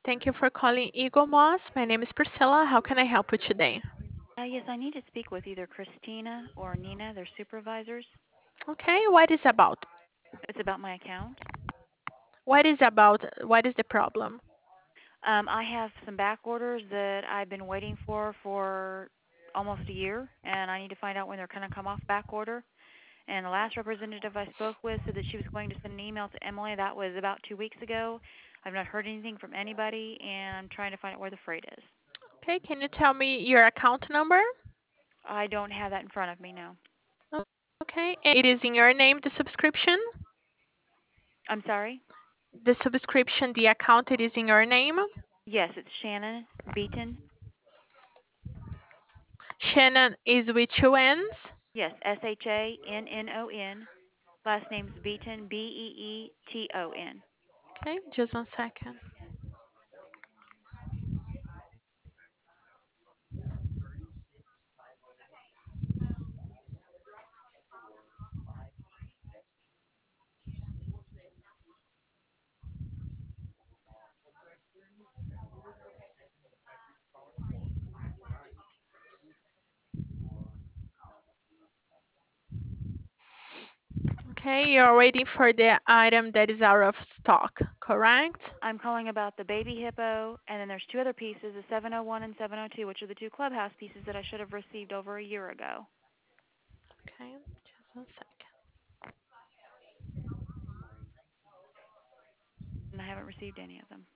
Thank you for calling Eagle Moss. My name is Priscilla. How can I help you today? Yes, I need to speak with either Christina or Nina, their supervisors. Okay, what is about? It's about my account. What is about? What is the problem? I have some back orders that I've been waiting for almost a year, and I need to find out when they're going to come off back order. And the last representative I spoke with said that she was going to send an email to Emily. That was about 2 weeks ago. I've not heard anything from anybody, and I'm trying to find out where the freight is. Okay, can you tell me your account number? I don't have that in front of me now. Okay, and it is in your name, the subscription? I'm sorry? The subscription, the account, it is in your name? Yes, it's Shannon Beaton. Shannon is with two N's? Yes, Shannon. Last name's Beaton, Beeton. Okay, just one second. Okay, you're waiting for the item that is out of stock, correct? I'm calling about the baby hippo, and then there's two other pieces, the 701 and 702, which are the two clubhouse pieces that I should have received over a year ago, Okay, just one second. and I haven't received any of them.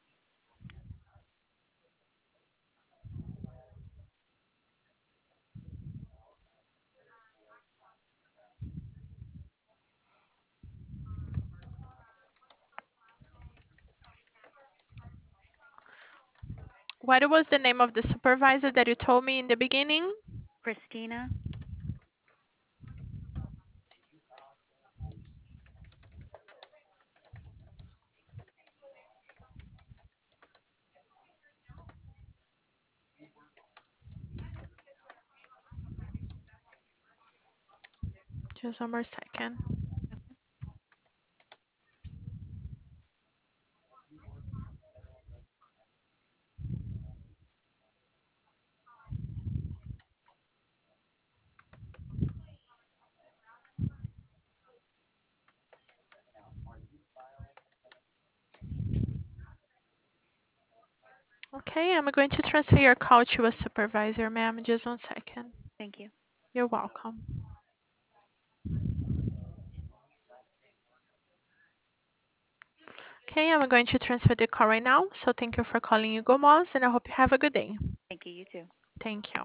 What was the name of the supervisor that you told me in the beginning? Christina? Just one more second. Okay, I'm going to transfer your call to a supervisor, ma'am. Just one second. Thank you. You're welcome. Okay, I'm going to transfer the call right now. So thank you for calling Hugo Moss, and I hope you have a good day. Thank you, you too. Thank you.